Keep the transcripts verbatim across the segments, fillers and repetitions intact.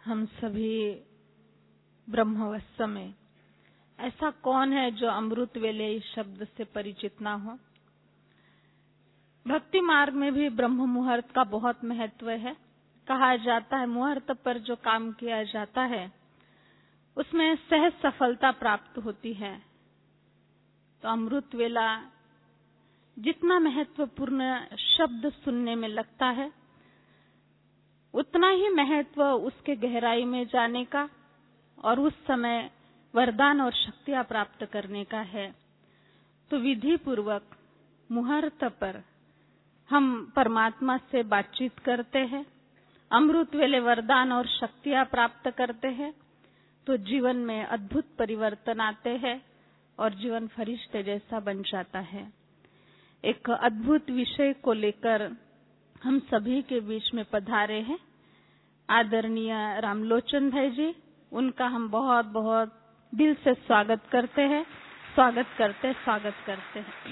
हम सभी ब्रह्मवत्स में ऐसा कौन है जो अमृत वेले इस शब्द से परिचित ना हो। भक्ति मार्ग में भी ब्रह्म मुहूर्त का बहुत महत्व है। कहा जाता है मुहूर्त पर जो काम किया जाता है उसमें सहज सफलता प्राप्त होती है। तो अमृत वेला जितना महत्वपूर्ण शब्द सुनने में लगता है उतना ही महत्व उसके गहराई में जाने का और उस समय वरदान और शक्तियां प्राप्त करने का है। तो विधि पूर्वक मुहूर्त पर हम परमात्मा से बातचीत करते हैं, अमृत वेले वरदान और शक्तियां प्राप्त करते हैं, तो जीवन में अद्भुत परिवर्तन आते हैं और जीवन फरिश्ते जैसा बन जाता है। एक अद्भुत विषय को लेकर हम सभी के बीच में पधारे हैं आदरणीय रामलोचन भाई जी। उनका हम बहुत बहुत दिल से स्वागत करते हैं, स्वागत करते स्वागत करते हैं।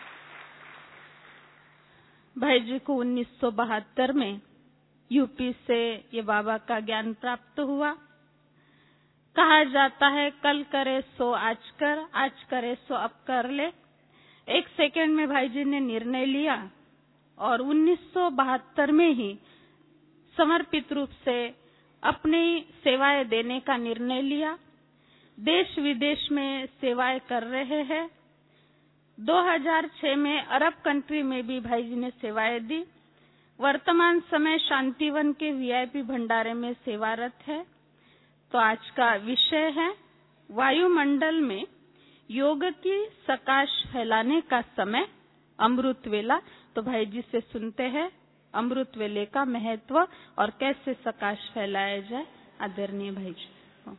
भाई जी को उन्नीस सौ बहत्तर में यूपी से ये बाबा का ज्ञान प्राप्त हुआ। कहा जाता है कल करे सो आज कर, आज करे सो अब कर ले। एक सेकंड में भाई जी ने निर्णय लिया और उन्नीस सौ बहत्तर में ही समर्पित रूप से अपनी सेवाएं देने का निर्णय लिया। देश विदेश में सेवाएं कर रहे हैं। दो हज़ार छह में अरब कंट्री में भी भाई जी ने सेवाएं दी। वर्तमान समय शांतिवन के वीआईपी भंडारे में सेवारत है। तो आज का विषय है वायुमंडल में योग की सकाश फैलाने का समय अमृत वेला। तो भाई जी से सुनते हैं अमृत वेले का महत्व और कैसे सकाश फैलाया जाए। आदरणीय भाई जी।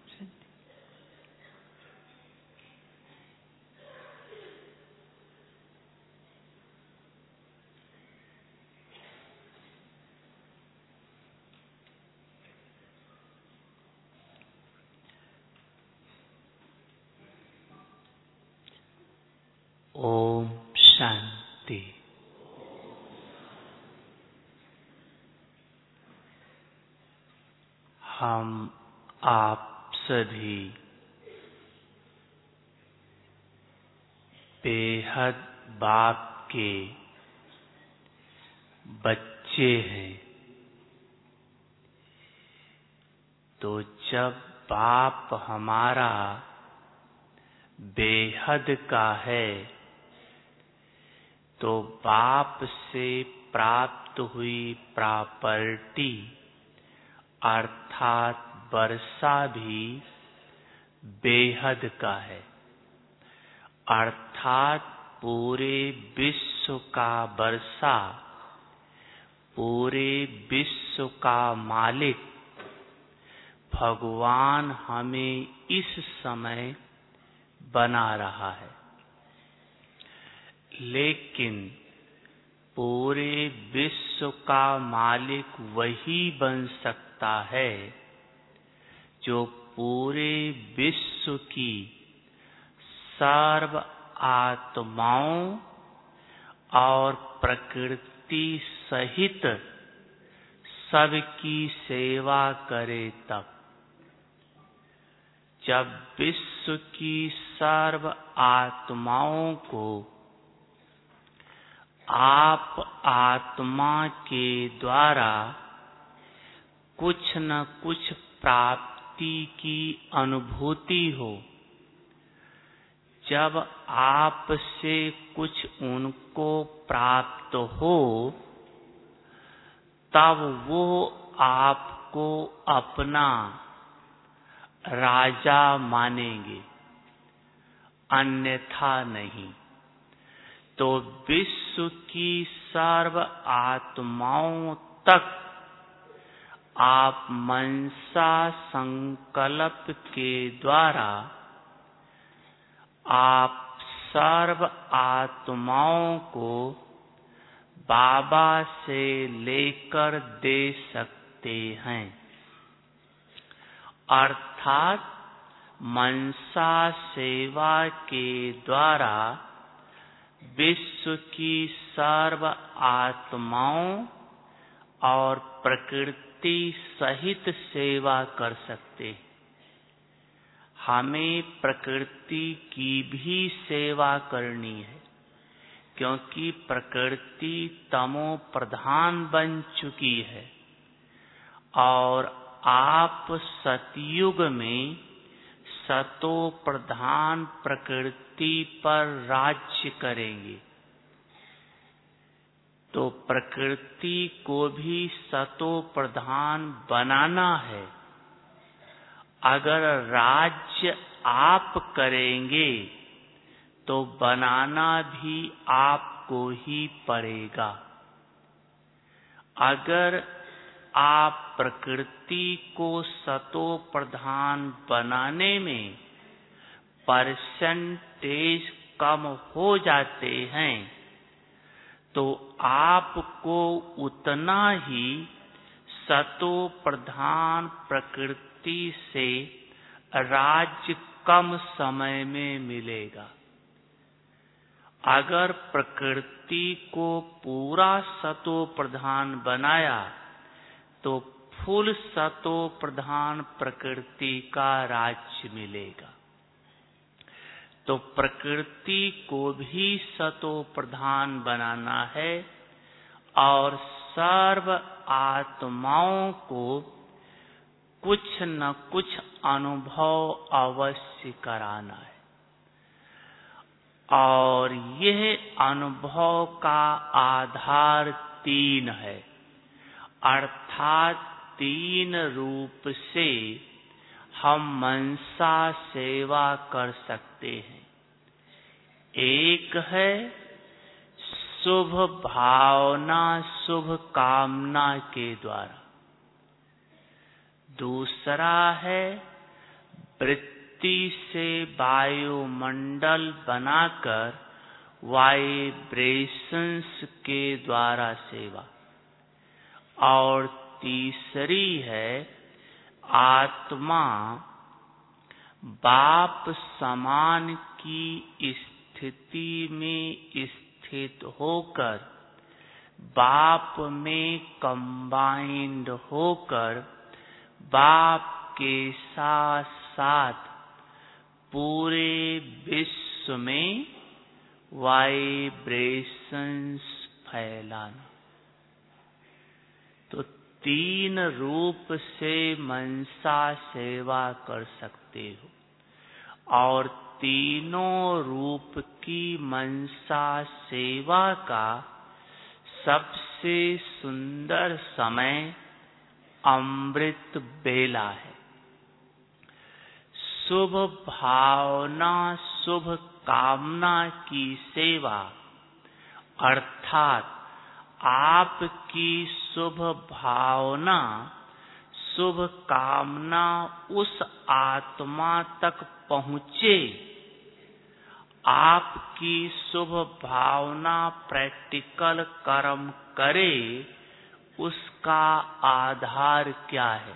ओम शांति। हम आप सभी बेहद बाप के बच्चे हैं। तो जब बाप हमारा बेहद का है तो बाप से प्राप्त हुई प्रॉपर्टी अर्थात वर्षा भी बेहद का है। अर्थात पूरे विश्व का वर्षा, पूरे विश्व का मालिक भगवान हमें इस समय बना रहा है। लेकिन पूरे विश्व का मालिक वही बन सकता है जो पूरे विश्व की सर्व आत्माओं और प्रकृति सहित सबकी सेवा करे। तब जब विश्व की सर्व आत्माओं को आप आत्मा के द्वारा कुछ न कुछ प्राप्ति की अनुभूति हो, जब आप से कुछ उनको प्राप्त हो, तब वो आपको अपना राजा मानेंगे, अन्यथा नहीं। तो विश्व की सर्व आत्माओं तक आप मनसा संकल्प के द्वारा आप सर्व आत्माओं को बाबा से लेकर दे सकते हैं। अर्थात मनसा सेवा के द्वारा विश्व की सर्व आत्माओं और प्रकृति प्रकृति सहित सेवा कर सकते हैं। हमें प्रकृति की भी सेवा करनी है, क्योंकि प्रकृति तमो प्रधान बन चुकी है और आप सतयुग में सतो प्रधान प्रकृति पर राज्य करेंगे। तो प्रकृति को भी सतो प्रधान बनाना है। अगर राज्य आप करेंगे तो बनाना भी आपको ही पड़ेगा। अगर आप प्रकृति को सतो प्रधान बनाने में परसेंटेज कम हो जाते हैं तो आपको उतना ही सतो प्रधान प्रकृति से राज्य कम समय में मिलेगा। अगर प्रकृति को पूरा सतो प्रधान बनाया तो फुल सतो प्रधान प्रकृति का राज्य मिलेगा। तो प्रकृति को भी सतो प्रधान बनाना है और सर्व आत्माओं को कुछ न कुछ अनुभव अवश्य कराना है। और यह अनुभव का आधार तीन है, अर्थात तीन रूप से हम मनसा सेवा कर सकते हैं। एक है शुभ भावना शुभ कामना के द्वारा, दूसरा है वृत्ति से वायुमंडल बनाकर वाइब्रेशंस के द्वारा सेवा, और तीसरी है आत्मा बाप समान की स्थिति में स्थित होकर बाप में कंबाइंड होकर बाप के साथ साथ पूरे विश्व में वाइब्रेशंस फैलाना। तो तीन रूप से मनसा सेवा कर सकते हो, और तीनों रूप की मनसा सेवा का सबसे सुंदर समय अमृत बेला है। शुभ भावना शुभ कामना की सेवा अर्थात आपकी शुभ भावना शुभ कामना उस आत्मा तक पहुँचे, आपकी शुभ भावना प्रैक्टिकल कर्म करे, उसका आधार क्या है?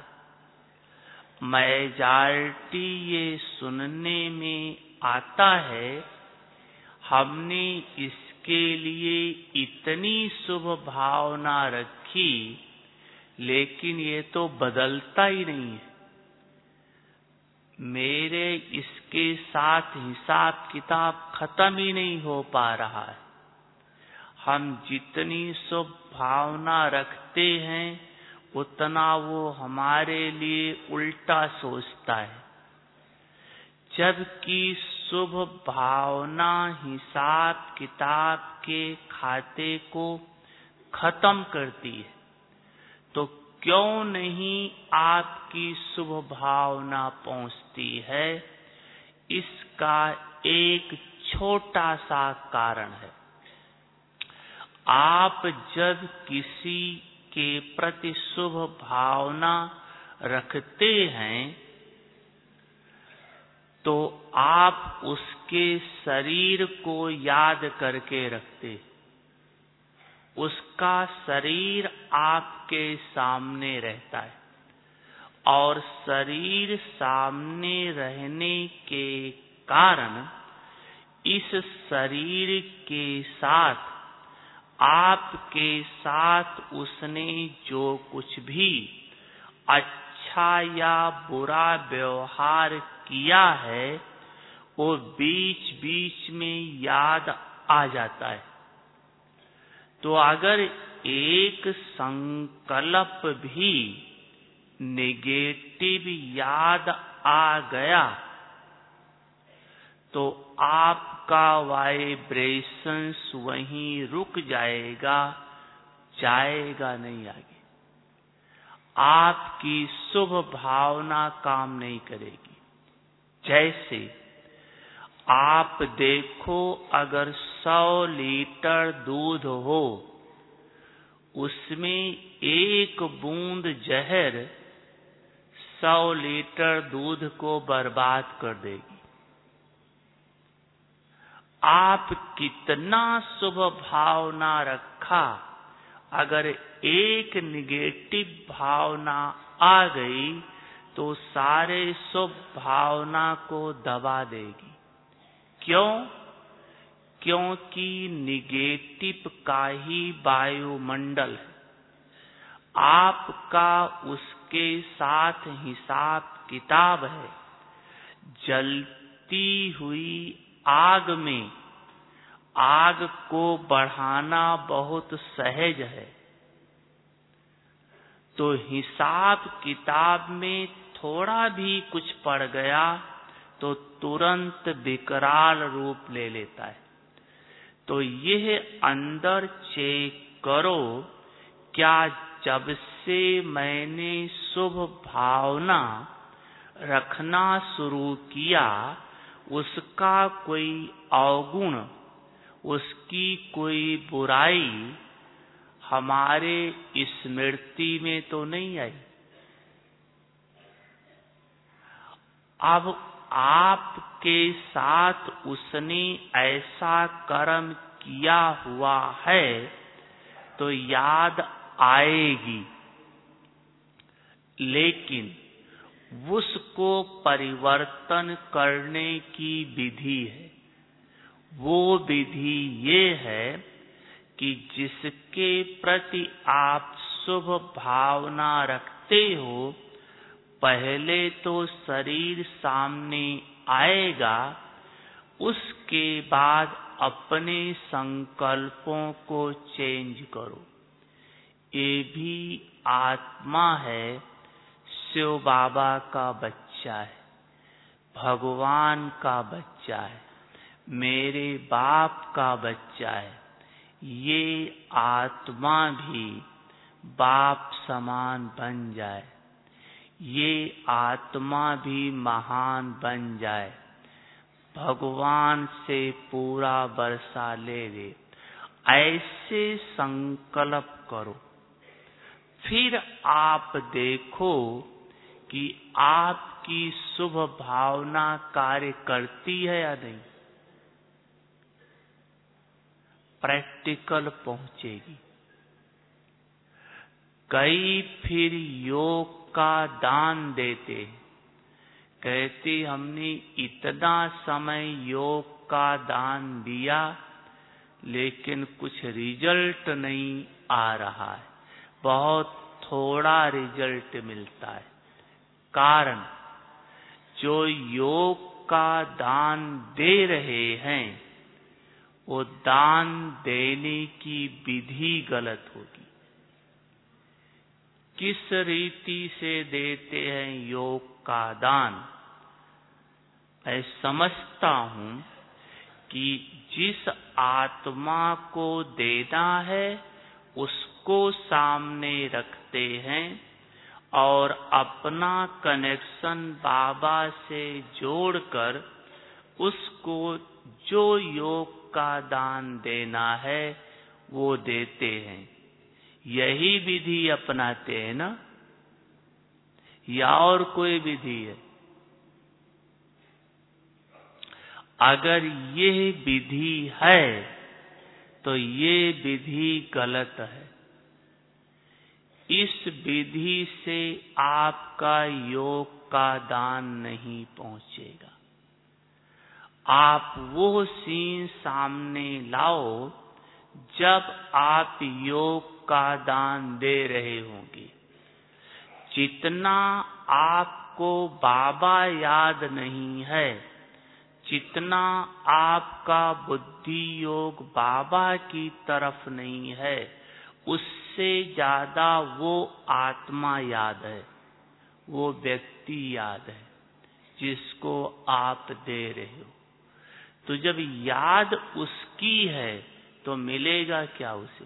मेजॉरिटी ये सुनने में आता है हमने इसके लिए इतनी शुभ भावना रखी लेकिन ये तो बदलता ही नहीं है, मेरे इसके साथ हिसाब किताब खत्म ही नहीं हो पा रहा है। हम जितनी शुभ भावना रखते हैं उतना वो हमारे लिए उल्टा सोचता है, जबकि शुभ भावना हिसाब किताब के खाते को खत्म करती है। तो क्यों नहीं आपकी शुभ भावना पहुंचती है? इसका एक छोटा सा कारण है। आप जब किसी के प्रति शुभ भावना रखते हैं तो आप उसके शरीर को याद करके रखते, उसका शरीर आपके सामने रहता है, और शरीर सामने रहने के कारण इस शरीर के साथ आपके साथ उसने जो कुछ भी अच्छा या बुरा व्यवहार किया है वो बीच बीच में याद आ जाता है। तो अगर एक संकल्प भी नेगेटिव याद आ गया तो आपका वाइब्रेशंस वहीं रुक जाएगा, जाएगा नहीं आगे। आपकी शुभ भावना काम नहीं करेगी। जैसे आप देखो, अगर सौ लीटर दूध हो, उसमें एक बूंद जहर सौ लीटर दूध को बर्बाद कर देगी। आप कितना शुभ भावना रखा, अगर एक निगेटिव भावना आ गई तो सारे शुभ भावना को दबा देगी। क्यों? क्योंकि निगेटिव का ही वायुमंडल है। आपका उसके साथ हिसाब किताब है। जलती हुई आग में आग को बढ़ाना बहुत सहज है। तो हिसाब किताब में थोड़ा भी कुछ पड़ गया तो तुरंत विकराल रूप ले लेता है। तो यह अंदर चेक करो, क्या जब से मैंने शुभ भावना रखना शुरू किया उसका कोई अवगुण, उसकी कोई बुराई हमारे स्मृति में तो नहीं आई। अब आपके साथ उसने ऐसा कर्म किया हुआ है तो याद आएगी, लेकिन उसको परिवर्तन करने की विधि है। वो विधि ये है कि जिसके प्रति आप शुभ भावना रखते हो, पहले तो शरीर सामने आएगा, उसके बाद अपने संकल्पों को चेंज करो। ये भी आत्मा है, शिव बाबा का बच्चा है, भगवान का बच्चा है, मेरे बाप का बच्चा है। ये आत्मा भी बाप समान बन जाए, ये आत्मा भी महान बन जाए, भगवान से पूरा बरसा ले ले। ऐसे संकल्प करो, फिर आप देखो कि आपकी शुभ भावना कार्य करती है या नहीं। प्रैक्टिकल पहुंचेगी। कई फिर योग का दान देते, कहते हमने इतना समय योग का दान दिया लेकिन कुछ रिजल्ट नहीं आ रहा है, बहुत थोड़ा रिजल्ट मिलता है। कारण, जो योग का दान दे रहे हैं वो दान देने की विधि गलत होगी। किस रीति से देते हैं योग का दान? मैं समझता हूं कि जिस आत्मा को देना है उसको सामने रखते हैं और अपना कनेक्शन बाबा से जोड़कर उसको जो योग का दान देना है वो देते हैं। यही विधि अपनाते हैं ना, या और कोई विधि है? अगर ये विधि है तो ये विधि गलत है। इस विधि से आपका योग का दान नहीं पहुंचेगा। आप वो सीन सामने लाओ जब आप योग का दान दे रहे होंगे, जितना आपको बाबा याद नहीं है, जितना आपका बुद्धि योग बाबा की तरफ नहीं है, उससे ज्यादा वो आत्मा याद है, वो व्यक्ति याद है जिसको आप दे रहे हो। तो जब याद उसकी है तो मिलेगा क्या उसे?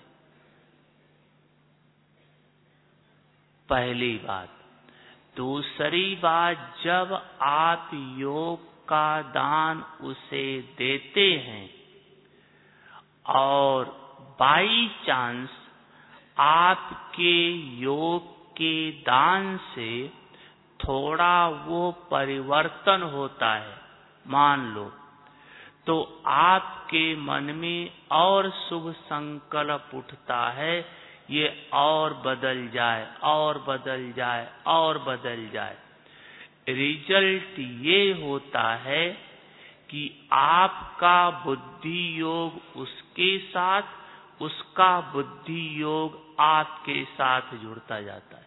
पहली बात। दूसरी बात, जब आप योग का दान उसे देते हैं और बाई चांस आपके योग के दान से थोड़ा वो परिवर्तन होता है, मान लो, तो आपके मन में और शुभ संकल्प उठता है, ये और बदल जाए, और बदल जाए, और बदल जाए। रिजल्ट ये होता है कि आपका बुद्धि योग उसके साथ, उसका बुद्धि योग आपके साथ जुड़ता जाता है।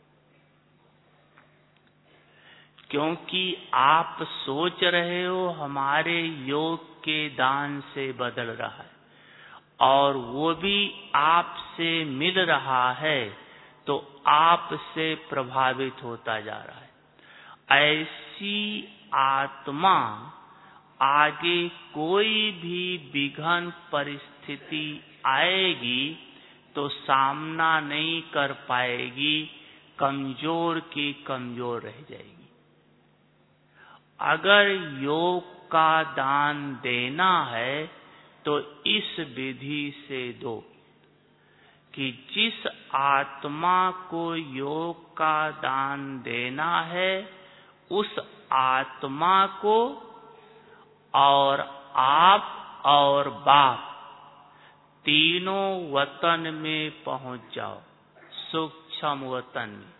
क्योंकि आप सोच रहे हो हमारे योग के दान से बदल रहा है, और वो भी आपसे मिल रहा है, तो आपसे प्रभावित होता जा रहा है। ऐसी आत्मा आगे कोई भी विघ्न परिस्थिति आएगी तो सामना नहीं कर पाएगी, कमजोर की कमजोर रह जाएगी। अगर योग का दान देना है तो इस विधि से दो कि जिस आत्मा को योग का दान देना है, उस आत्मा को और आप और बाप तीनों वतन में पहुंच जाओ, सूक्ष्म वतन में।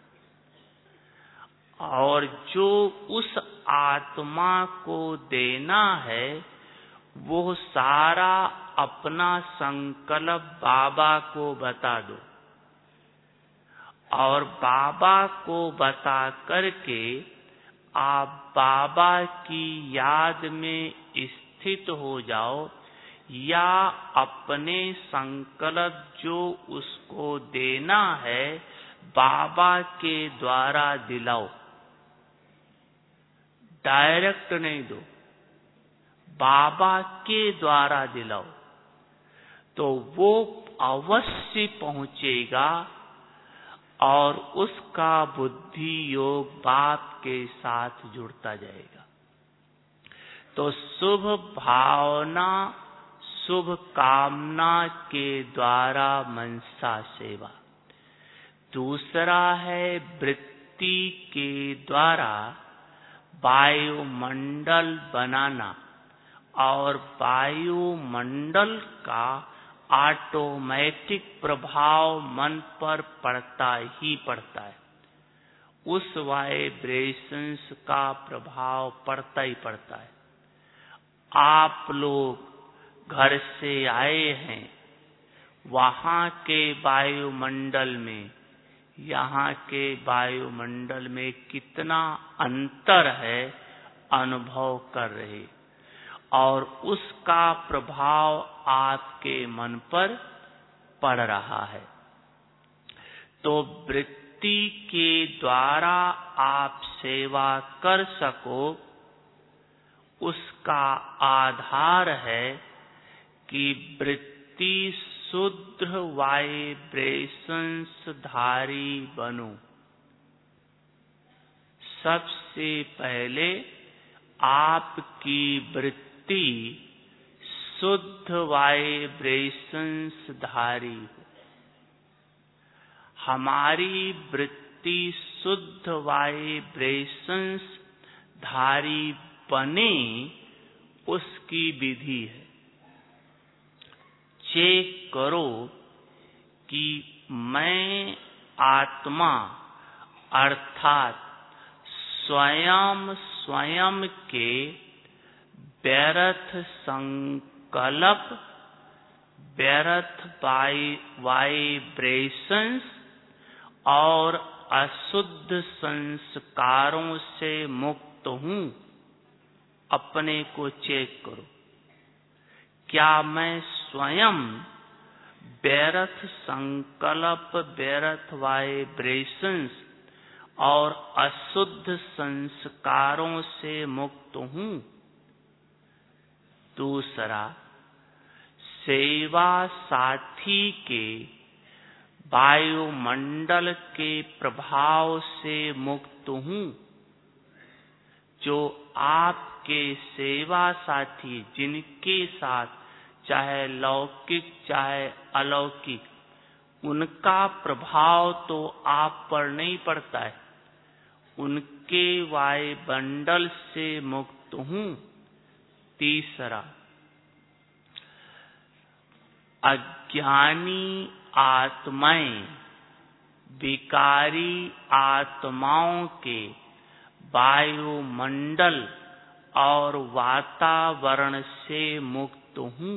और जो उस आत्मा को देना है, वो सारा अपना संकल्प बाबा को बता दो, और बाबा को बता करके आप बाबा की याद में स्थित हो जाओ, या अपने संकल्प जो उसको देना है बाबा के द्वारा दिलाओ। डायरेक्ट नहीं दो, बाबा के द्वारा दिलाओ, तो वो अवश्य पहुंचेगा और उसका बुद्धि योग बाप के साथ जुड़ता जाएगा। तो शुभ भावना, शुभ कामना के द्वारा मनसा सेवा। दूसरा है वृत्ति के द्वारा वायुमंडल बनाना, और वायुमंडल का ऑटोमेटिक प्रभाव मन पर पड़ता ही पड़ता है। उस वाइब्रेशंस का प्रभाव पड़ता ही पड़ता है। आप लोग घर से आए हैं, वहां के वायुमंडल में यहाँ के वायुमंडल में कितना अंतर है अनुभव कर रहे, और उसका प्रभाव आपके मन पर पड़ रहा है। तो वृत्ति के द्वारा आप सेवा कर सको, उसका आधार है कि वृत्ति शुद्ध वाइब्रेशंस धारी बनो। सबसे पहले आपकी वृत्ति शुद्ध वाइब्रेशंस धारी हो। हमारी वृत्ति शुद्ध वाइब्रेशंस धारी बने, उसकी विधि है। चेक करो कि मैं आत्मा अर्थात स्वयं स्वयं के व्यर्थ संकल्प, व्यर्थ वाइब्रेशंस और अशुद्ध संस्कारों से मुक्त हूं, अपने को चेक करो। क्या मैं स्वयं व्यर्थ संकल्प, व्यर्थ वाइब्रेशंस और अशुद्ध संस्कारों से मुक्त हूं? दूसरा, सेवा साथी के वायुमंडल के प्रभाव से मुक्त हूं। जो आपके सेवा साथी, जिनके साथ चाहे लौकिक चाहे अलौकिक, उनका प्रभाव तो आप पर नहीं पड़ता है, उनके वायुमंडल से मुक्त हूं। तीसरा, अज्ञानी आत्माएं, विकारी आत्माओं के वायुमंडल और वातावरण से मुक्त हूं।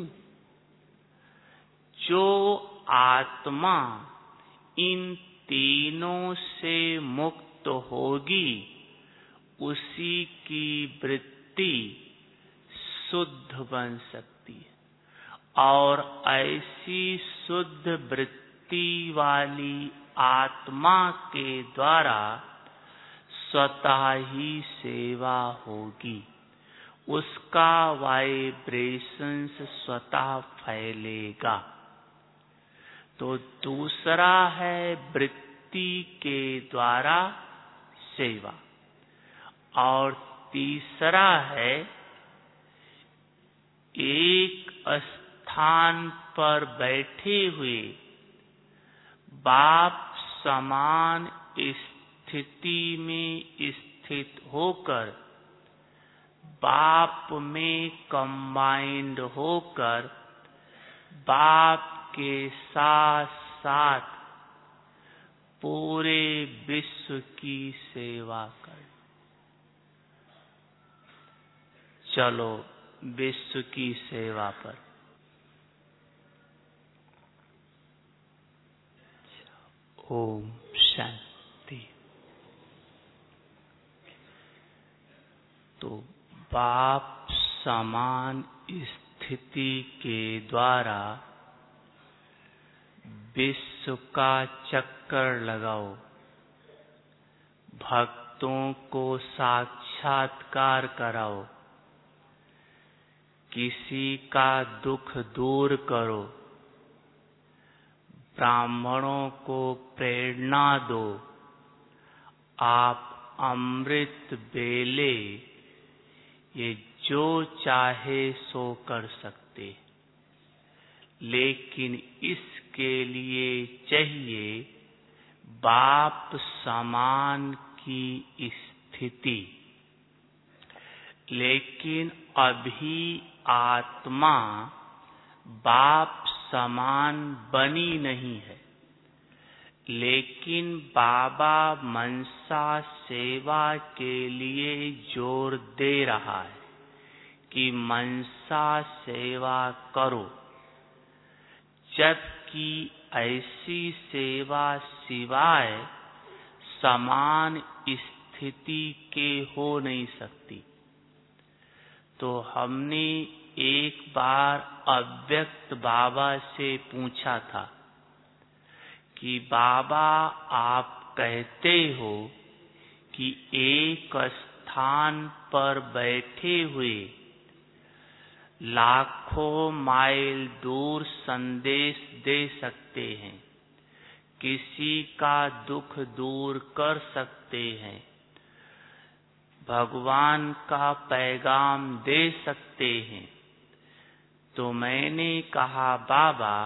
जो आत्मा इन तीनों से मुक्त होगी, उसी की वृत्ति शुद्ध बन सकती है, और ऐसी शुद्ध वृत्ति वाली आत्मा के द्वारा स्वतः ही सेवा होगी, उसका वाइब्रेशंस स्वतः फैलेगा। तो दूसरा है वृत्ति के द्वारा सेवा, और तीसरा है एक स्थान पर बैठे हुए बाप समान स्थिति में स्थित होकर, बाप में कंबाइंड होकर, बाप के साथ साथ पूरे विश्व की सेवा कर। चलो विश्व की सेवा पर। ओम शांति। तो बाप समान स्थिति के द्वारा विश्व का चक्कर लगाओ, भक्तों को साक्षात्कार कराओ, किसी का दुख दूर करो, ब्राह्मणों को प्रेरणा दो। आप अमृत बेले, ये जो चाहे सो कर सकते, लेकिन इसके लिए चाहिए बाप समान की स्थिति। लेकिन अभी आत्मा बाप समान बनी नहीं है, लेकिन बाबा मनसा सेवा के लिए जोर दे रहा है कि मनसा सेवा करो, जबकि ऐसी सेवा सिवाय समान स्थिति के हो नहीं सकती। तो हमने एक बार अव्यक्त बाबा से पूछा था कि बाबा आप कहते हो कि एक स्थान पर बैठे हुए लाखों माइल दूर संदेश दे सकते हैं, किसी का दुख दूर कर सकते हैं, भगवान का पैगाम दे सकते हैं। तो मैंने कहा बाबा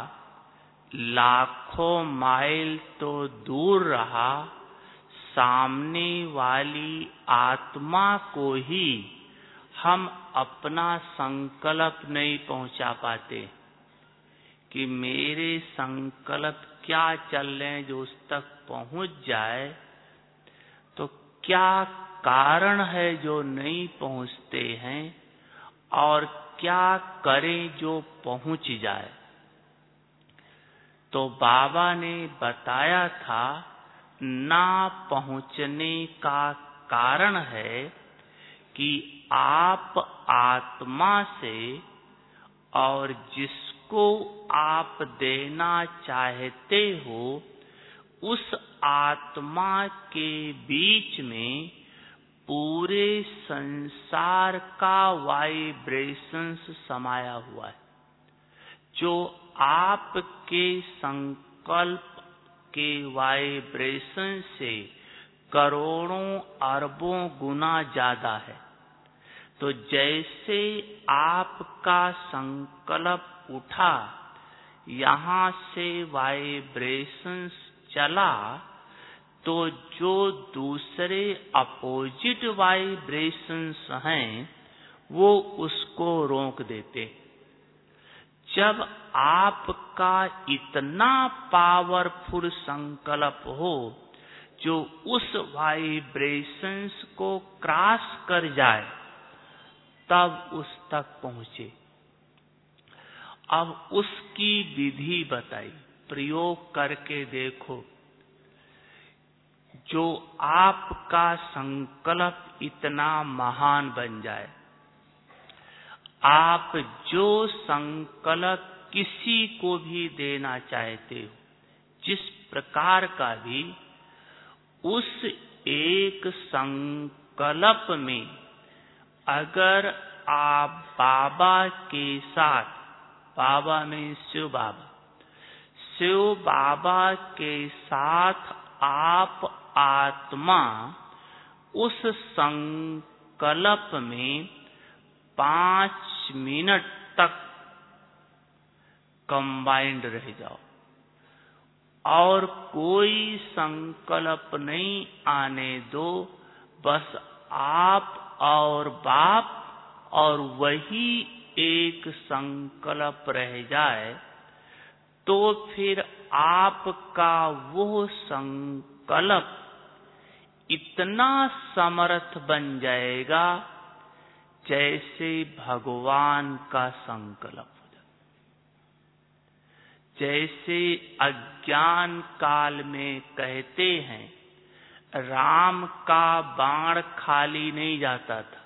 लाखों माइल तो दूर रहा, सामने वाली आत्मा को ही हम अपना संकल्प नहीं पहुंचा पाते कि मेरे संकल्प क्या चल रहे हैं जो उस तक पहुंच जाए। तो क्या कारण है जो नहीं पहुंचते हैं, और क्या करें जो पहुंच जाए। तो बाबा ने बताया था ना पहुंचने का कारण है कि आप आत्मा से और जिसको आप देना चाहते हो उस आत्मा के बीच में पूरे संसार का वाइब्रेशंस समाया हुआ है, जो आपके संकल्प के वाइब्रेशन से करोड़ों अरबों गुना ज्यादा है। तो जैसे आपका संकल्प उठा, यहाँ से वाइब्रेशंस चला, तो जो दूसरे अपोजिट वाइब्रेशंस हैं वो उसको रोक देते। जब आपका इतना पावरफुल संकल्प हो जो उस वाइब्रेशंस को क्रॉस कर जाए, तब उस तक पहुंचे। अब उसकी विधि बताई, प्रयोग करके देखो। जो आपका संकल्प इतना महान बन जाए, आप जो संकल्प किसी को भी देना चाहते हो, जिस प्रकार का भी, उस एक संकल्प में अगर आप बाबा के साथ, बाबा में शिव बाबा, शिव बाबा के साथ आप आत्मा उस संकल्प में पांच मिनट तक कंबाइंड रह जाओ और कोई संकल्प नहीं आने दो, बस आप और बाप और वही एक संकल्प रह जाए, तो फिर आपका वो संकल्प इतना समर्थ बन जाएगा जैसे भगवान का संकल्प हो जाए। जैसे अज्ञान काल में कहते हैं राम का बाण खाली नहीं जाता था,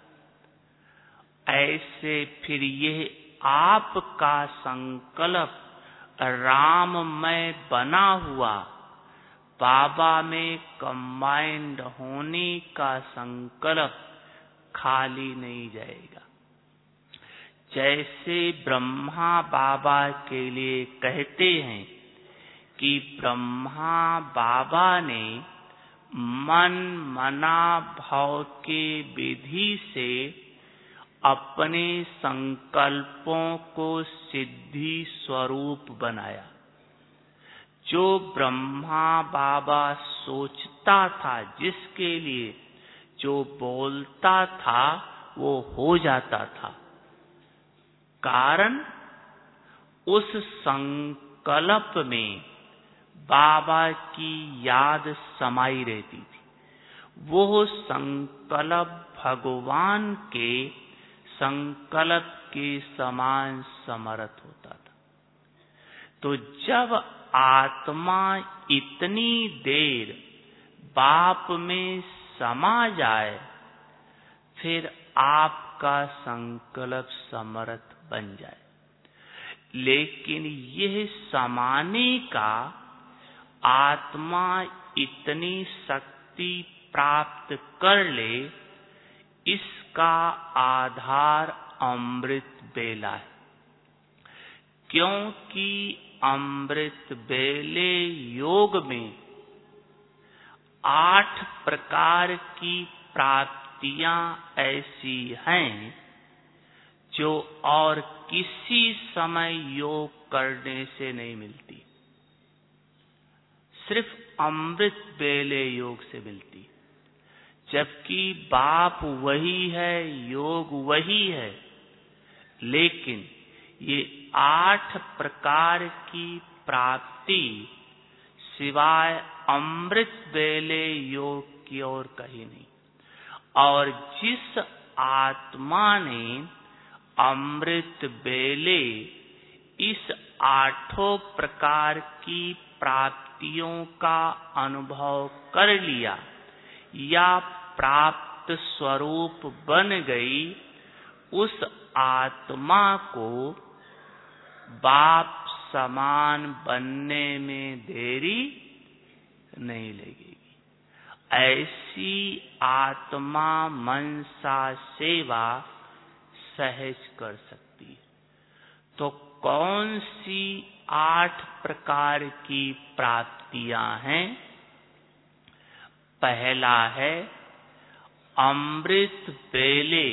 ऐसे फिर यह आपका संकल्प राममय बना हुआ, बाबा में कंबाइंड होने का संकल्प खाली नहीं जाएगा। जैसे ब्रह्मा बाबा के लिए कहते हैं कि ब्रह्मा बाबा ने मन मना भाव के विधि से अपने संकल्पों को सिद्धि स्वरूप बनाया। जो ब्रह्मा बाबा सोचता था, जिसके लिए जो बोलता था, वो हो जाता था। कारण उस संकल्प में बाबा की याद समाई रहती थी। वो संकल्प भगवान के संकल्प के समान समर्थ होता था। तो जब आत्मा इतनी देर बाप में समा जाए, फिर आपका संकल्प समर्थ बन जाए। लेकिन यह समाने का आत्मा इतनी शक्ति प्राप्त कर ले, इसका आधार अमृत बेला है। क्योंकि अमृत बेले योग में आठ प्रकार की प्राप्तियां ऐसी हैं जो और किसी समय योग करने से नहीं मिलती, सिर्फ अमृत बेले योग से मिलती। जबकि बाप वही है, योग वही है, लेकिन ये आठ प्रकार की प्राप्ति सिवाय अमृत बेले योग की और कहीं नहीं। और जिस आत्मा ने अमृत बेले इस आठों प्रकार की प्राप्ति प्राप्तियों का अनुभव कर लिया या प्राप्त स्वरूप बन गई, उस आत्मा को बाप समान बनने में देरी नहीं लगेगी। ऐसी आत्मा मनसा सेवा सहज कर सकती है। तो कौन सी आठ प्रकार की प्राप्तियां हैं? पहला है अमृत बेले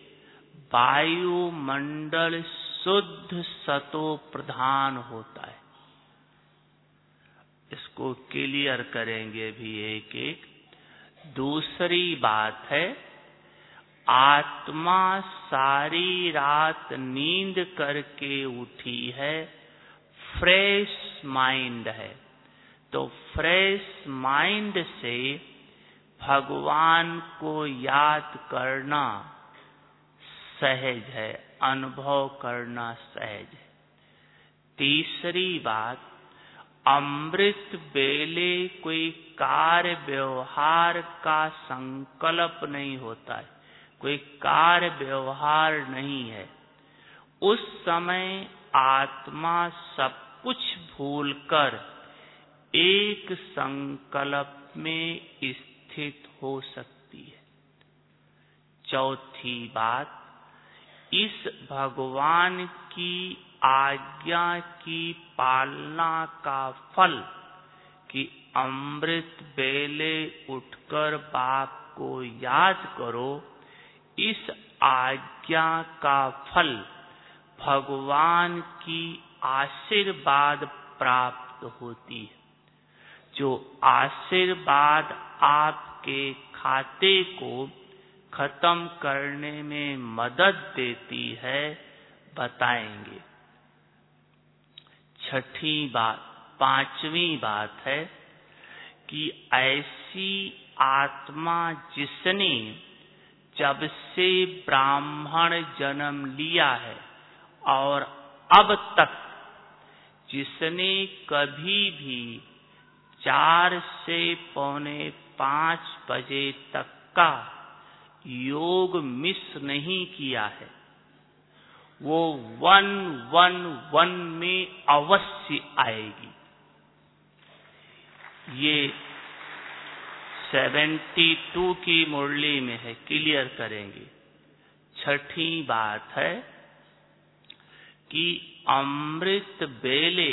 वायुमंडल शुद्ध सतो प्रधान होता है। इसको क्लियर करेंगे भी एक एक। दूसरी बात है आत्मा सारी रात नींद करके उठी है, फ्रेश माइंड है, तो फ्रेश माइंड से भगवान को याद करना सहज है, अनुभव करना सहज है। तीसरी बात, अमृत बेले कोई कार्य व्यवहार का संकल्प नहीं होता है, कोई कार्य व्यवहार नहीं है। उस समय आत्मा सब कुछ भूलकर एक संकल्प में स्थित हो सकती है। चौथी बात, इस भगवान की आज्ञा की पालना का फल कि अमृत बेले उठकर बाप को याद करो, इस आज्ञा का फल भगवान की आशीर्वाद प्राप्त होती है। जो आशीर्वाद आपके खाते को खत्म करने में मदद देती है, बताएंगे। छठी बात, पांचवी बात है कि ऐसी आत्मा जिसने जब से ब्राह्मण जन्म लिया है और अब तक जिसने कभी भी चार से पौने पांच बजे तक का योग मिस नहीं किया है, वो वन वन वन में अवश्य आएगी। ये सेवेंटी टू की मुरली में है, क्लियर करेंगे। छठी बात है कि अमृत बेले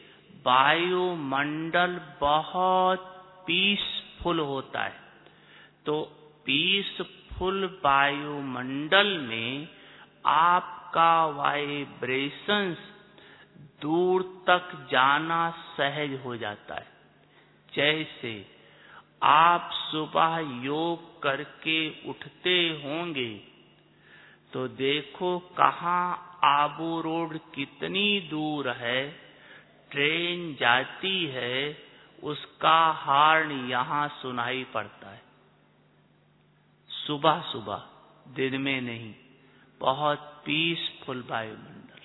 वायुमंडल बहुत पीसफुल होता है, तो पीसफुल वायुमंडल में आपका वाइब्रेशंस दूर तक जाना सहज हो जाता है। जैसे आप सुबह योग करके उठते होंगे तो देखो कहाँ आबू रोड कितनी दूर है, ट्रेन जाती है, उसका हॉर्न यहाँ सुनाई पड़ता है। सुबह सुबह, दिन में नहीं, बहुत पीसफुल वायुमंडल।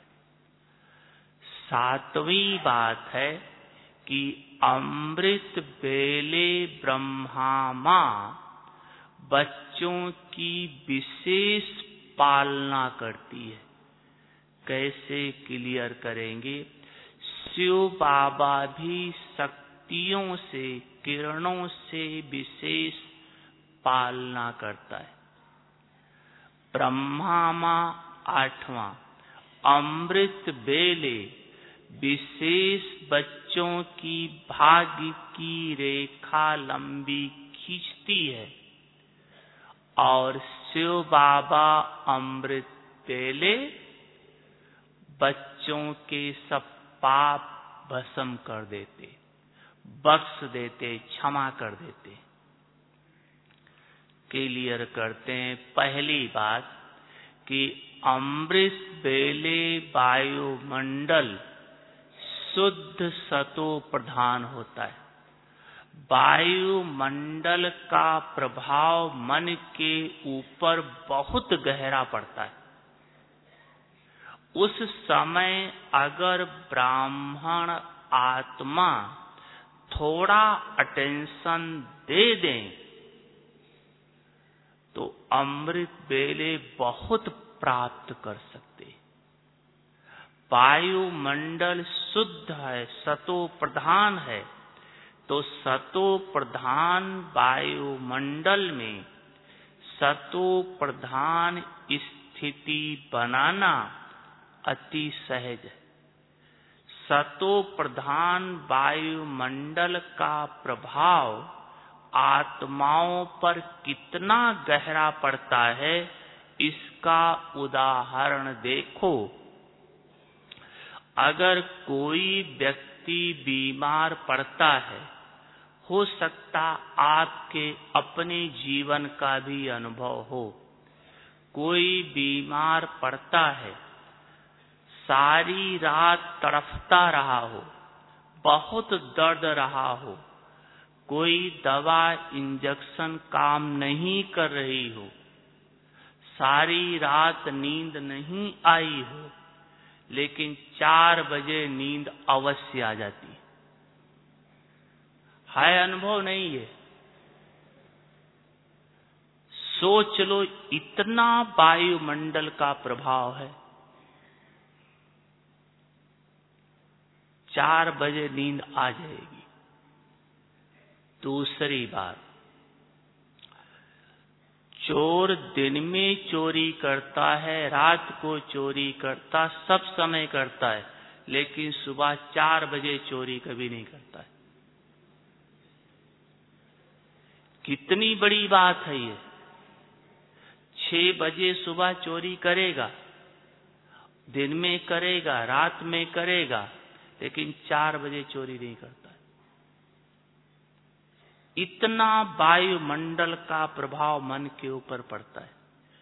सातवीं बात है कि अमृत बेले ब्रह्मा माँ बच्चों की विशेष पालना करती है। कैसे, क्लियर करेंगे। शिव बाबा भी शक्तियों से, किरणों से विशेष पालना करता है। ब्रह्मा माँ आठवां, अमृत बेले विशेष बच्चों की भाग्य की रेखा लंबी खींचती है और शिव बाबा अमृत बेले बच्चों के सब पाप भस्म कर देते, बख्श देते, क्षमा कर देते। क्लियर करते हैं। पहली बात कि अमृत बेले वायुमंडल शुद्ध सतो प्रधान होता है। वायुमंडल का प्रभाव मन के ऊपर बहुत गहरा पड़ता है। उस समय अगर ब्राह्मण आत्मा थोड़ा अटेंशन दे दें तो अमृत बेले बहुत प्राप्त कर सकते। वायुमंडल शुद्ध है, सतो प्रधान है, तो सतो प्रधान वायुमंडल में सतो प्रधान स्थिति बनाना अति सहज है। सतो प्रधान वायुमंडल का प्रभाव आत्माओं पर कितना गहरा पड़ता है, इसका उदाहरण देखो। अगर कोई व्यक्ति बीमार पड़ता है, हो सकता आपके अपने जीवन का भी अनुभव हो। कोई बीमार पड़ता है, सारी रात तड़फता रहा हो, बहुत दर्द रहा हो, कोई दवा इंजेक्शन काम नहीं कर रही हो, सारी रात नींद नहीं आई हो, लेकिन चार बजे नींद अवश्य आ जाती है। है अनुभव नहीं है? सोच लो, इतना वायुमंडल का प्रभाव है। चार बजे नींद आ जाएगी। दूसरी बात, चोर दिन में चोरी करता है, रात को चोरी करता, सब समय करता है, लेकिन सुबह चार बजे चोरी कभी नहीं करता है। कितनी बड़ी बात है ये। छह बजे सुबह चोरी करेगा, दिन में करेगा, रात में करेगा, लेकिन चार बजे चोरी नहीं करता है। इतना वायुमंडल का प्रभाव मन के ऊपर पड़ता है।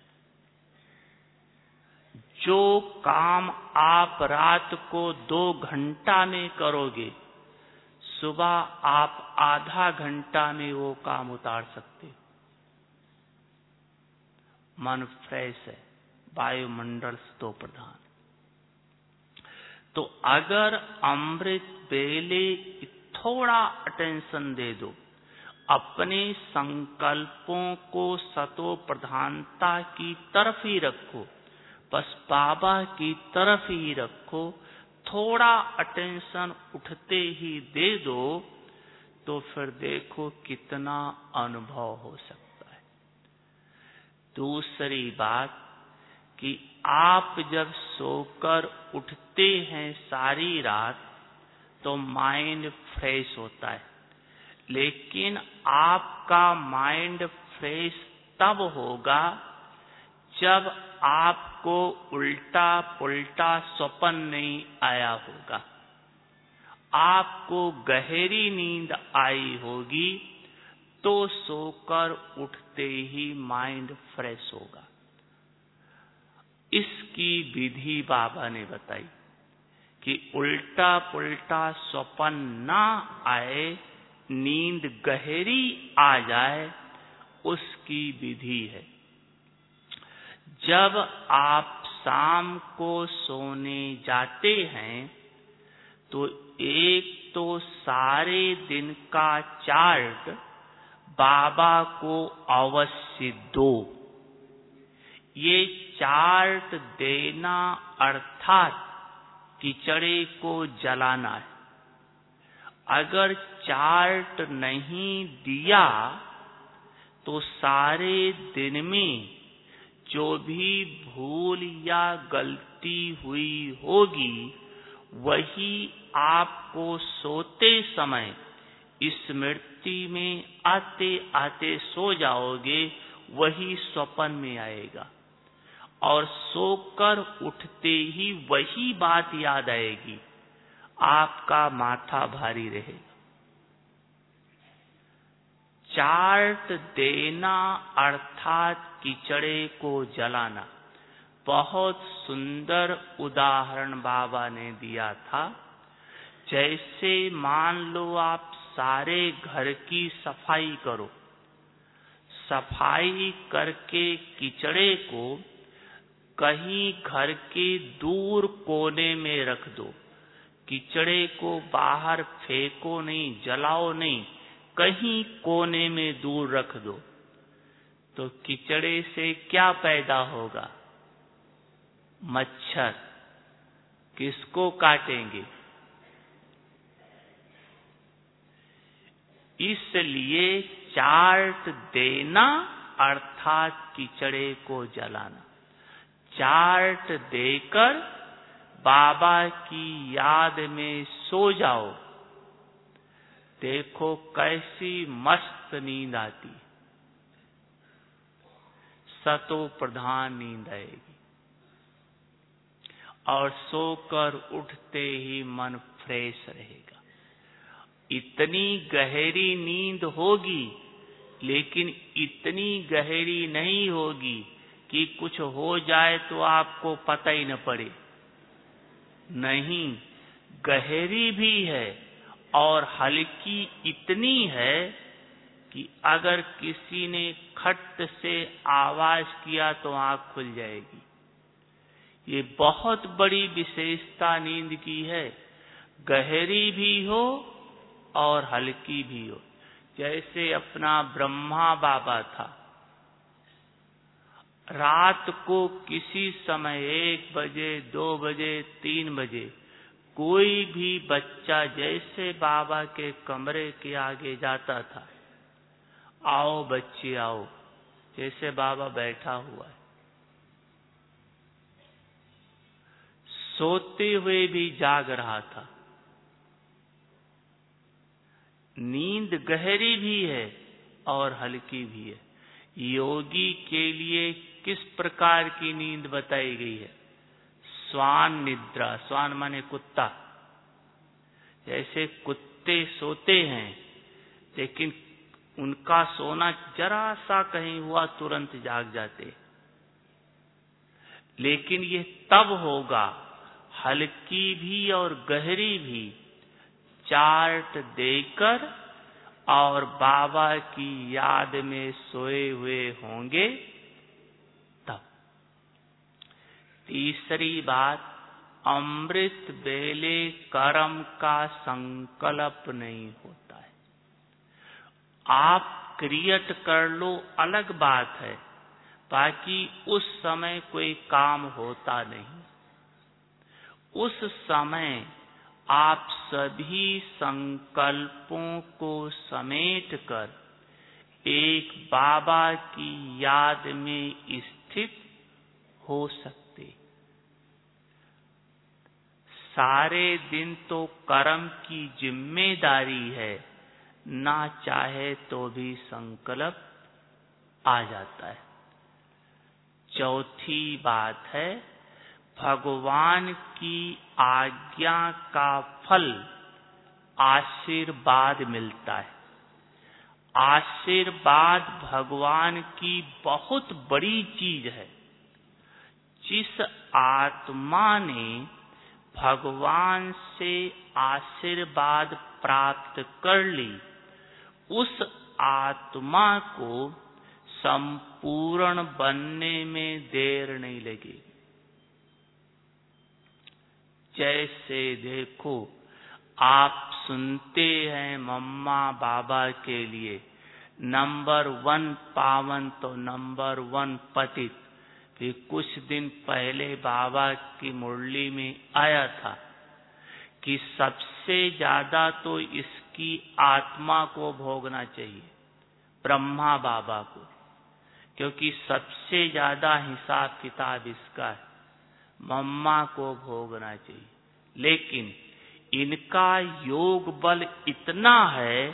जो काम आप रात को दो घंटा में करोगे, सुबह आप आधा घंटा में वो काम उतार सकते हो। मन फ्रेश है, वायुमंडल तो प्रधान। तो अगर अमृत बेले थोड़ा अटेंशन दे दो, अपने संकल्पों को सतो प्रधानता की तरफ ही रखो, बस बाबा की तरफ ही रखो, थोड़ा अटेंशन उठते ही दे दो, तो फिर देखो कितना अनुभव हो सकता है। दूसरी बात कि आप जब सोकर उठते हैं सारी रात तो माइंड फ्रेश होता है, लेकिन आपका माइंड फ्रेश तब होगा जब आपको उल्टा पुल्टा स्वप्न नहीं आया होगा, आपको गहरी नींद आई होगी, तो सोकर उठते ही माइंड फ्रेश होगा। इसकी विधि बाबा ने बताई कि उल्टा पुल्टा स्वप्न ना आए, नींद गहरी आ जाए, उसकी विधि है। जब आप शाम को सोने जाते हैं तो एक तो सारे दिन का चार्ट बाबा को अवश्य दो। ये चार्ट देना अर्थात कीचड़े को जलाना है। अगर चार्ट नहीं दिया तो सारे दिन में जो भी भूल या गलती हुई होगी, वही आपको सोते समय स्मृति में आते आते सो जाओगे, वही स्वप्न में आएगा और सोकर उठते ही वही बात याद आएगी, आपका माथा भारी रहेगा। चार्ट देना अर्थात कीचड़े को जलाना। बहुत सुंदर उदाहरण बाबा ने दिया था। जैसे मान लो आप सारे घर की सफाई करो, सफाई करके कीचड़े को कहीं घर के दूर कोने में रख दो। किचड़े को बाहर फेंको नहीं, जलाओ नहीं, कहीं कोने में दूर रख दो, तो किचड़े से क्या पैदा होगा? मच्छर। किसको काटेंगे? इसलिए चार्ट देना अर्थात किचड़े को जलाना। चार्ट देकर बाबा की याद में सो जाओ, देखो कैसी मस्त नींद आती, सतो प्रधान नींद आएगी और सोकर उठते ही मन फ्रेश रहेगा। इतनी गहरी नींद होगी, लेकिन इतनी गहरी नहीं होगी कि कुछ हो जाए तो आपको पता ही न पड़े। नहीं, गहरी भी है और हल्की इतनी है कि अगर किसी ने खट से आवाज किया तो आंख खुल जाएगी। ये बहुत बड़ी विशेषता नींद की है, गहरी भी हो और हल्की भी हो। जैसे अपना ब्रह्मा बाबा था, रात को किसी समय एक बजे, दो बजे, तीन बजे कोई भी बच्चा जैसे बाबा के कमरे के आगे जाता था, आओ बच्चे आओ, जैसे बाबा बैठा हुआ है। सोते हुए भी जाग रहा था। नींद गहरी भी है और हल्की भी है। योगी के लिए किस प्रकार की नींद बताई गई है? स्वान निद्रा। स्वान माने कुत्ता। जैसे कुत्ते सोते हैं, लेकिन उनका सोना जरा सा कहीं हुआ तुरंत जाग जाते, लेकिन ये तब होगा हल्की भी और गहरी भी, चार्ट देकर और बाबा की याद में सोए हुए होंगे तब। तीसरी बात, अमृत वेले कर्म का संकल्प नहीं होता है। आप क्रिएट कर लो अलग बात है, बाकी उस समय कोई काम होता नहीं। उस समय आप सभी संकल्पों को समेटकर एक बाबा की याद में स्थित हो सकते। सारे दिन तो कर्म की जिम्मेदारी है, ना चाहे तो भी संकल्प आ जाता है। चौथी बात है, भगवान की आज्ञा का फल आशीर्वाद मिलता है। आशीर्वाद भगवान की बहुत बड़ी चीज है। जिस आत्मा ने भगवान से आशीर्वाद प्राप्त कर ली, उस आत्मा को संपूर्ण बनने में देर नहीं लगेगी। जैसे देखो, आप सुनते हैं मम्मा बाबा के लिए नंबर वन पावन तो नंबर वन पतित। फिर कुछ दिन पहले बाबा की मुरली में आया था कि सबसे ज्यादा तो इसकी आत्मा को भोगना चाहिए, ब्रह्मा बाबा को, क्योंकि सबसे ज्यादा हिसाब किताब इसका है। मम्मा को भोगना चाहिए, लेकिन इनका योग बल इतना है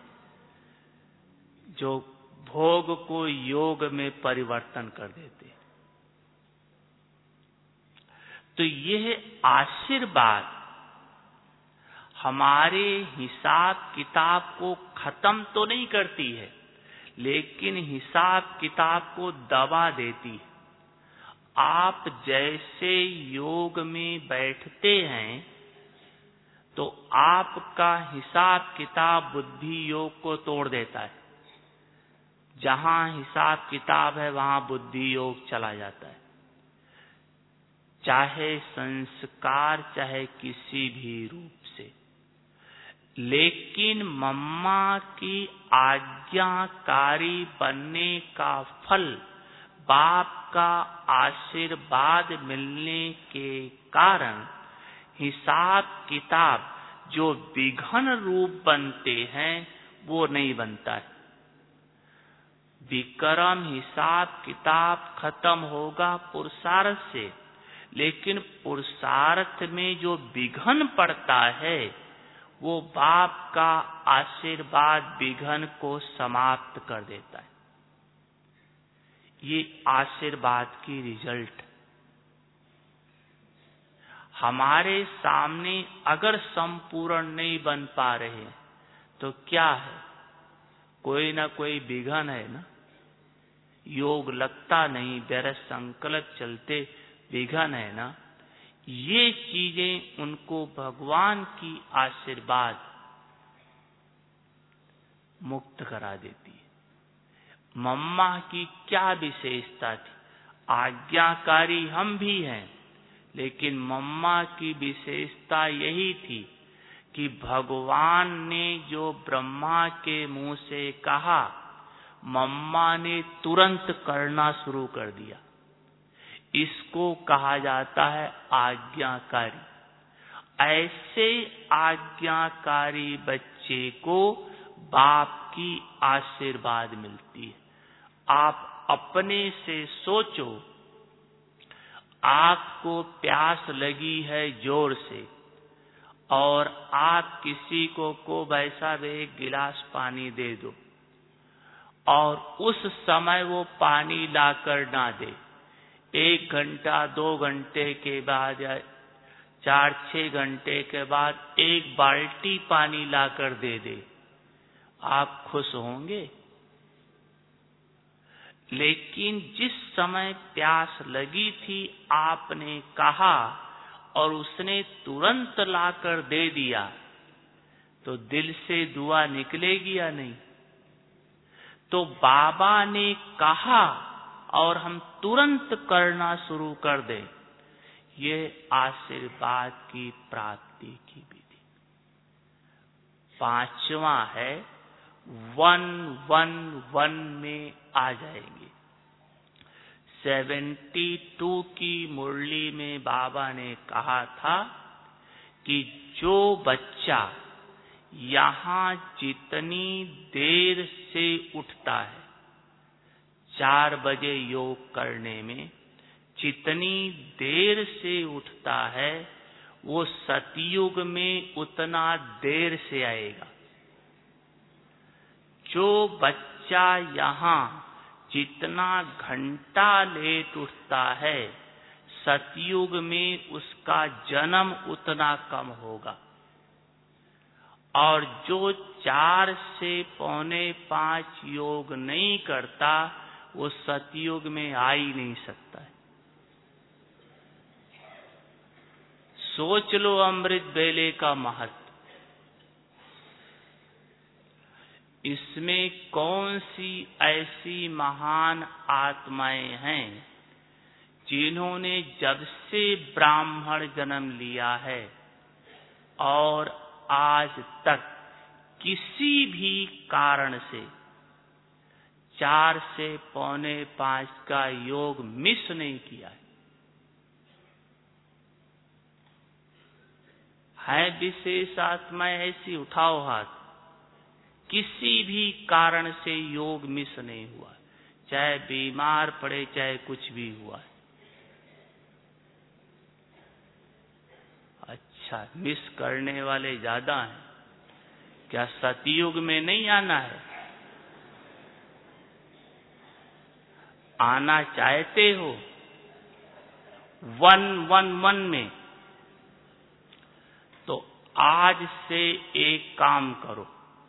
जो भोग को योग में परिवर्तन कर देते। तो यह आशीर्वाद हमारे हिसाब किताब को खत्म तो नहीं करती है, लेकिन हिसाब किताब को दबा देती है। आप जैसे योग में बैठते हैं तो आपका हिसाब किताब बुद्धि योग को तोड़ देता है। जहां हिसाब किताब है वहां बुद्धि योग चला जाता है। चाहे संस्कार, चाहे किसी भी रूप से। लेकिन मम्मा की आज्ञाकारी बनने का फल बाप का आशीर्वाद मिलने के कारण हिसाब किताब जो विघ्न रूप बनते हैं वो नहीं बनता है। विक्रम हिसाब किताब खत्म होगा पुरुषार्थ से, लेकिन पुरुषार्थ में जो विघ्न पड़ता है वो बाप का आशीर्वाद विघ्न को समाप्त कर देता है। ये आशीर्वाद की रिजल्ट हमारे सामने अगर संपूर्ण नहीं बन पा रहे तो क्या है? कोई ना कोई विघ्न है ना। योग लगता नहीं, दृढ़ संकल्प चलते विघ्न है ना। ये चीजें उनको भगवान की आशीर्वाद मुक्त करा देती है। मम्मा की क्या विशेषता थी? आज्ञाकारी हम भी हैं, लेकिन मम्मा की विशेषता यही थी कि भगवान ने जो ब्रह्मा के मुंह से कहा, मम्मा ने तुरंत करना शुरू कर दिया। इसको कहा जाता है आज्ञाकारी। ऐसे आज्ञाकारी बच्चे को बाप की आशीर्वाद मिलती है। आप अपने से सोचो, आपको प्यास लगी है जोर से और आप किसी को को वैसा एक गिलास पानी दे दो और उस समय वो पानी लाकर ना दे, एक घंटा दो घंटे के बाद या चार छह घंटे के बाद एक बाल्टी पानी लाकर दे दे, आप खुश होंगे? लेकिन जिस समय प्यास लगी थी आपने कहा और उसने तुरंत लाकर दे दिया, तो दिल से दुआ निकलेगी या नहीं? तो बाबा ने कहा और हम तुरंत करना शुरू कर दें, ये आशीर्वाद की प्राप्ति की विधि। पांचवा है वन वन वन में आ जाएंगे। सेवेंटी टू की मुरली में बाबा ने कहा था कि जो बच्चा यहां जितनी देर से उठता है, चार बजे योग करने में जितनी देर से उठता है, वो सतयुग में उतना देर से आएगा। जो बच्चा यहां जितना घंटा लेट उठता है, सतयुग में उसका जन्म उतना कम होगा। और जो चार से पौने पांच योग नहीं करता, वो सतयुग में आ ही नहीं सकता है। सोच लो अमृत वेले का महत्व। इसमें कौन सी ऐसी महान आत्माएं हैं जिन्होंने जब से ब्राह्मण जन्म लिया है और आज तक किसी भी कारण से चार से पौने पांच का योग मिस नहीं किया है। है विशेष आत्माएं ऐसी? उठाओ हाथ। किसी भी कारण से योग मिस नहीं हुआ, चाहे बीमार पड़े चाहे कुछ भी हुआ। अच्छा, मिस करने वाले ज्यादा हैं। क्या सतयुग में नहीं आना है? आना चाहते हो वन वन वन में? तो आज से एक काम करो,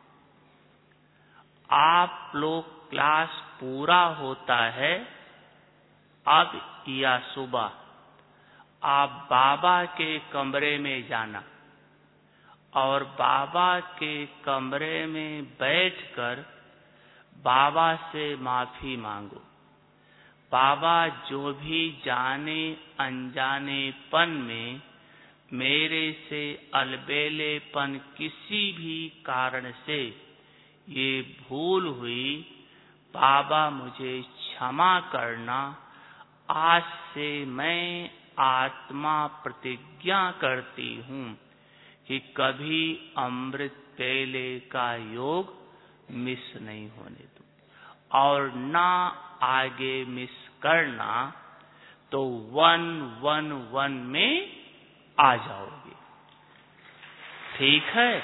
आप लोग क्लास पूरा होता है अब या सुबह, आप बाबा के कमरे में जाना और बाबा के कमरे में बैठकर बाबा से माफी मांगो। बाबा जो भी जाने अनजानेपन में मेरे से अलबेलेपन किसी भी कारण से ये भूल हुई, बाबा मुझे क्षमा करना। आज से मैं आत्मा प्रतिज्ञा करती हूँ कि कभी अमृत वेले का योग मिस नहीं होने दूँ और ना आगे मिस करना, तो वन वन वन में आ जाओगे। ठीक है,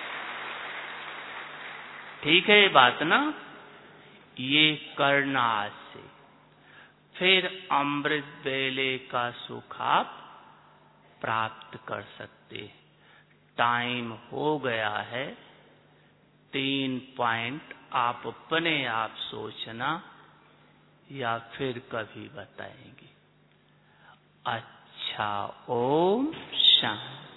ठीक है ये बात ना। ये करना आज से, फिर अमृत वेले का सुख आप प्राप्त कर सकते हैं। टाइम हो गया है। तीन पॉइंट आप अपने आप सोचना या फिर कभी बताएंगे। अच्छा, ओम शांति।